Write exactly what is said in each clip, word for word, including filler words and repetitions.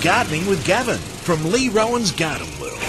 Gardening with Gavin from Lee Rowan's Garden World.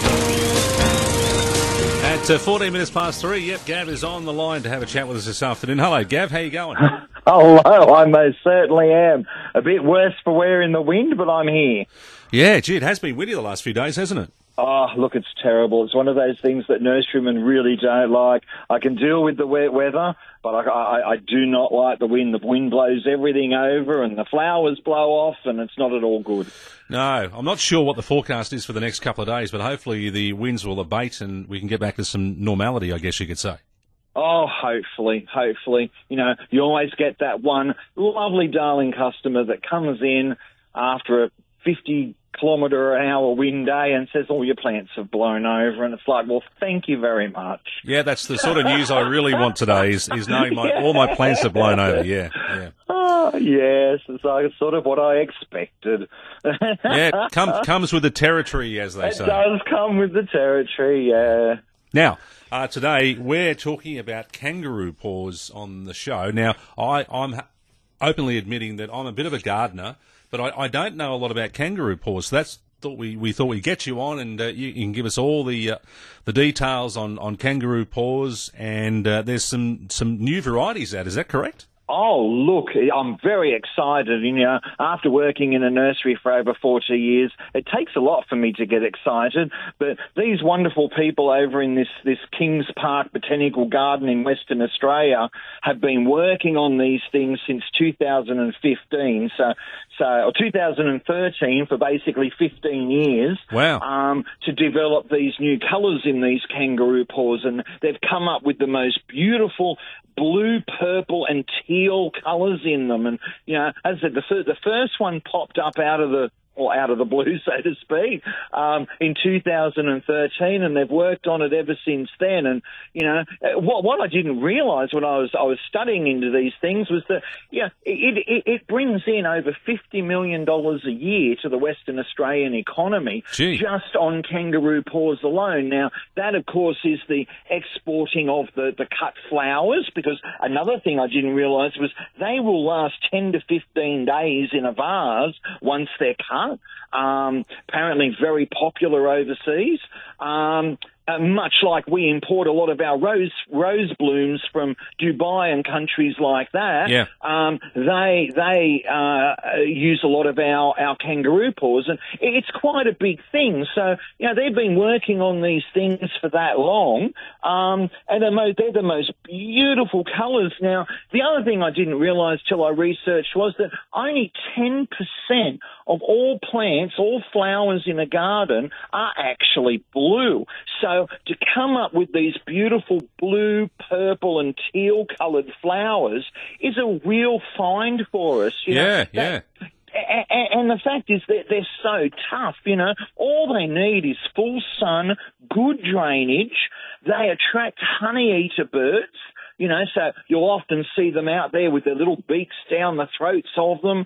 At uh, fourteen minutes past three, yep, Gav is on the line to have a chat with us this afternoon. Hello, Gav, how you going? Hello, I most certainly am. A bit worse for wear in the wind, but I'm here. Yeah, gee, it has been windy the last few days, hasn't it? Oh, look, it's terrible. It's one of those things that nurserymen really don't like. I can deal with the wet weather, but I, I, I do not like the wind. The wind blows everything over and the flowers blow off, and it's not at all good. No, I'm not sure what the forecast is for the next couple of days, but hopefully the winds will abate and we can get back to some normality, I guess you could say. Oh, hopefully, hopefully. You know, you always get that one lovely darling customer that comes in after a fifty kilometre an hour wind day and says all your plants have blown over, and it's like, well, thank you very much. Yeah, that's the sort of news I really want today is, is knowing my, all my plants have blown over, yeah, yeah. Oh, yes, it's like sort of what I expected. Yeah, it come, comes with the territory, as they it say. It does come with the territory, yeah. Now, uh, today we're talking about kangaroo paws on the show. Now, I, I'm openly admitting that I'm a bit of a gardener, but I, I don't know a lot about kangaroo paws. So that's thought we, we thought we'd get you on, and uh, you, you can give us all the uh, the details on, on kangaroo paws. And uh, there's some some new varieties out. Is that correct? Oh, look, I'm very excited. You know, after working in a nursery for over forty years, it takes a lot for me to get excited. But these wonderful people over in this, this Kings Park Botanical Garden in Western Australia have been working on these things since two thousand fifteen, so, so or two thousand thirteen, for basically fifteen years. Wow. Um, to develop these new colours in these kangaroo paws, and they've come up with the most beautiful blue, purple, and teal colours in them. And, you know, as I said, the, fir- the first one popped up out of the, or out of the blue, so to speak, um, in two thousand thirteen, and they've worked on it ever since then. And, you know, what, what I didn't realise when I was I was studying into these things was that, yeah, it, it, it brings in over fifty million dollars a year to the Western Australian economy. Gee. Just on kangaroo paws alone. Now, that, of course, is the exporting of the, the cut flowers, because another thing I didn't realise was they will last ten to fifteen days in a vase once they're cut. Um, apparently very popular overseas. Um, uh, much like we import a lot of our rose rose blooms from Dubai and countries like that, yeah. um, they they uh, use a lot of our, our kangaroo paws, and it's quite a big thing. So, you know, they've been working on these things for that long, um, and they're, mo- they're the most beautiful colours. Now, the other thing I didn't realise till I researched was that only ten percent of all plants, all flowers in a garden are actually blue. So to come up with these beautiful blue, purple and teal coloured flowers is a real find for us. You yeah, know, yeah. That, and the fact is that they're so tough, you know. All they need is full sun, good drainage. They attract honey-eater birds. You know, so you'll often see them out there with their little beaks down the throats of them.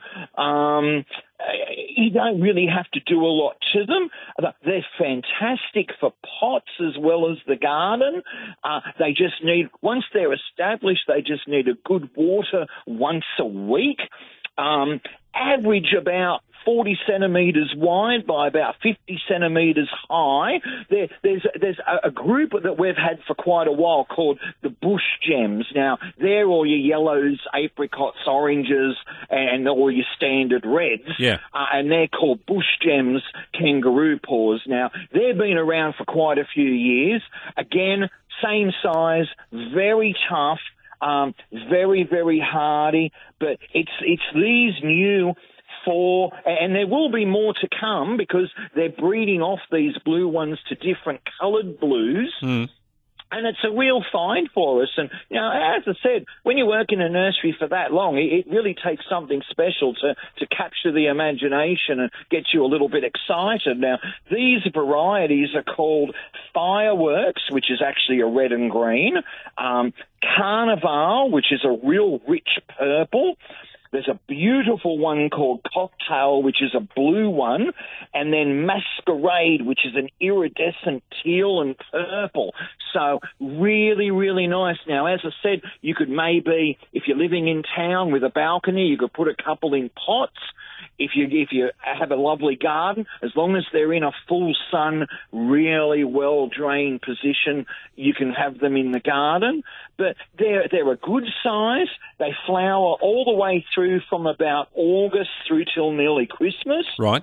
Um, you don't really have to do a lot to them. They're fantastic for pots as well as the garden. Uh, they just need, once they're established, they just need a good water once a week. Um, average about forty centimetres wide by about fifty centimetres high. There, there's there's a, a group that we've had for quite a while called the bush gems. Now, they're all your yellows, apricots, oranges, and all your standard reds. Yeah. Uh, and they're called bush gems kangaroo paws. Now, they've been around for quite a few years. Again, same size, very tough. Um, very, very hardy, but it's it's these new four, and there will be more to come because they're breeding off these blue ones to different coloured blues. Mm. And it's a real find for us. And, you know, as I said, when you work in a nursery for that long, it, it really takes something special to, to capture the imagination and get you a little bit excited. Now, these varieties are called Fireworks, which is actually a red and green, um, Carnival, which is a real rich purple. There's a beautiful one called Cocktail, which is a blue one, and then Masquerade, which is an iridescent teal and purple. So really, really nice. Now, as I said, you could maybe, if you're living in town with a balcony, you could put a couple in pots. if you if you have a lovely garden, as long as they're in a full sun, really well drained position, you can have them in the garden. But they're they're a good size. They flower all the way through from about August through till nearly Christmas. Right.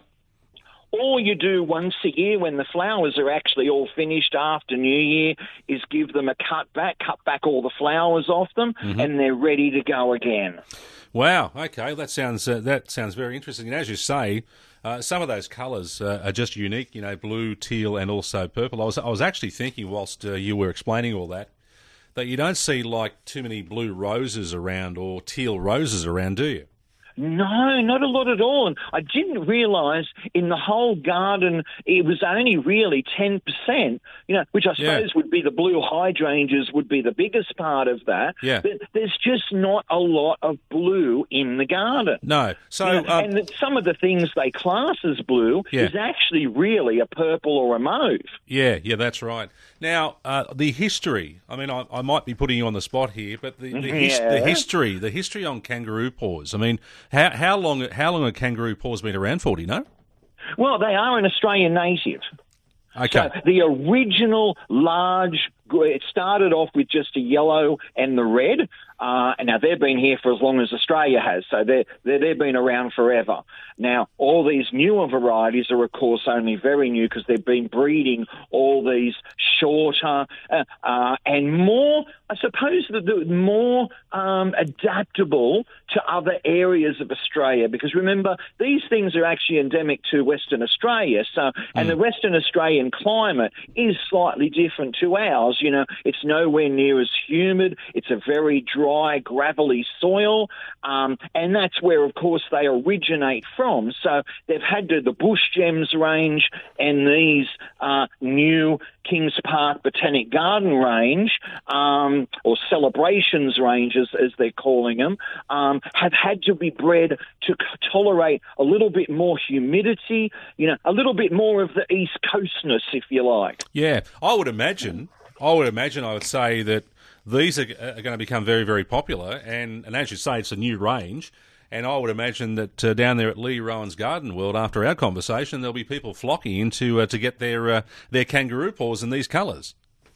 All you do once a year when the flowers are actually all finished after New Year is give them a cut back, cut back all the flowers off them, mm-hmm. and they're ready to go again. Wow. Okay, that sounds uh, that sounds very interesting. And as you say, uh, some of those colours uh, are just unique. You know, blue, teal, and also purple. I was I was actually thinking whilst uh, you were explaining all that that you don't see like too many blue roses around or teal roses around, do you? No, not a lot at all. And I didn't realise in the whole garden it was only really ten percent, you know, which I suppose yeah. would be the blue hydrangeas would be the biggest part of that. Yeah. But there's just not a lot of blue in the garden. No. So, you know, um, and some of the things they class as blue yeah. is actually really a purple or a mauve. Yeah, yeah, that's right. Now, uh, the history, I mean, I, I might be putting you on the spot here, but the, the, his, yeah. the history, the history on kangaroo paws, I mean, how, how long how long have kangaroo paws been around for, do you know? Well, they are an Australian native. Okay. So the original large, it started off with just a yellow and the red. Uh, and now they've been here for as long as Australia has, so they're, they're, they've been around forever. Now, all these newer varieties are, of course, only very new because they've been breeding all these shorter uh, uh, and more, I suppose, the, the more um, adaptable to other areas of Australia. Because remember, these things are actually endemic to Western Australia, so and mm. the Western Australian climate is slightly different to ours. You know, it's nowhere near as humid. It's a very dry, gravelly soil, um, and that's where, of course, they originate from. So they've had to, the Bush Gems range and these uh, new Kings Park Botanic Garden range, um, or Celebrations ranges, as they're calling them, um, have had to be bred to tolerate a little bit more humidity, you know, a little bit more of the East Coastness, if you like. Yeah, I would imagine, I would imagine, I would say that these are, are going to become very, very popular, and, and as you say, it's a new range, and I would imagine that uh, down there at Lee Rowan's Garden World, after our conversation, there'll be people flocking in to, uh, to get their uh, their kangaroo paws in these colours.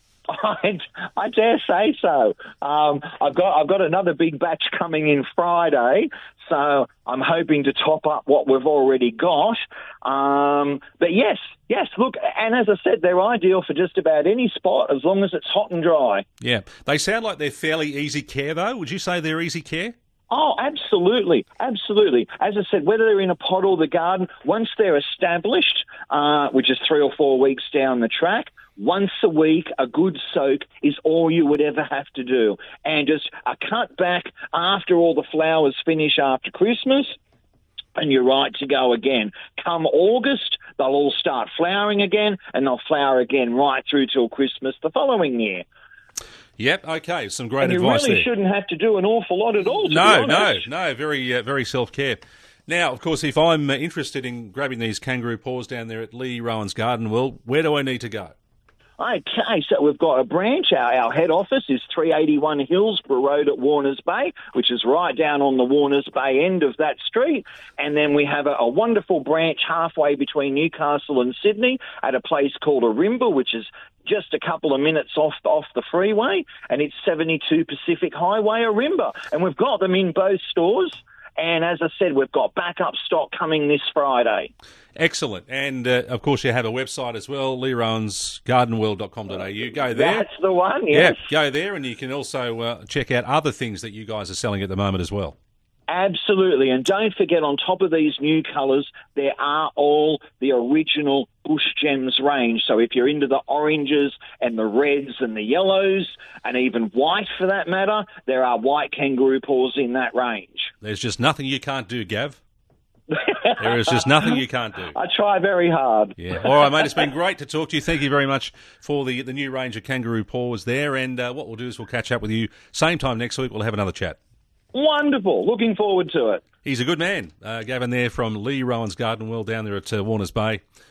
I, I dare say so. Um, I've got I've got another big batch coming in Friday, so I'm hoping to top up what we've already got. Um, but yes, yes, look, and as I said, they're ideal for just about any spot as long as it's hot and dry. Yeah. They sound like they're fairly easy care, though. Would you say they're easy care? Oh, absolutely, absolutely. As I said, whether they're in a pot or the garden, once they're established, uh, which is three or four weeks down the track, once a week, a good soak is all you would ever have to do. And just a cut back after all the flowers finish after Christmas, and you're right to go again. Come August, they'll all start flowering again, and they'll flower again right through till Christmas the following year. Yep, okay, some great and you advice really there. shouldn't have to do an awful lot at all, to No, be no, honest. no, very uh, very self-care. Now, of course, if I'm uh, interested in grabbing these kangaroo paws down there at Lee Rowan's Garden, well, where do I need to go? Okay, so we've got a branch. Our, our head office is three eighty-one Hillsborough Road at Warners Bay, which is right down on the Warners Bay end of that street. And then we have a, a wonderful branch halfway between Newcastle and Sydney at a place called Arimba, which is just a couple of minutes off off the freeway, and it's seventy-two Pacific Highway, Arimba. And we've got them in both stores. And as I said, we've got backup stock coming this Friday. Excellent. And, uh, of course, you have a website as well, lee rowans garden world dot com dot a u. Go there. That's the one, yes. Yeah, go there, and you can also uh, check out other things that you guys are selling at the moment as well. Absolutely. And don't forget, on top of these new colours, there are all the original Bush Gems range. So if you're into the oranges and the reds and the yellows, and even white for that matter, there are white kangaroo paws in that range. There's just nothing you can't do, Gav. There is just nothing you can't do. I try very hard. Yeah. All right, mate. It's been great to talk to you. Thank you very much for the the new range of kangaroo paws there. And uh, what we'll do is we'll catch up with you same time next week. We'll have another chat. Wonderful. Looking forward to it. He's a good man. Uh, Gavin there from Lee Rowan's Garden World down there at uh, Warners Bay.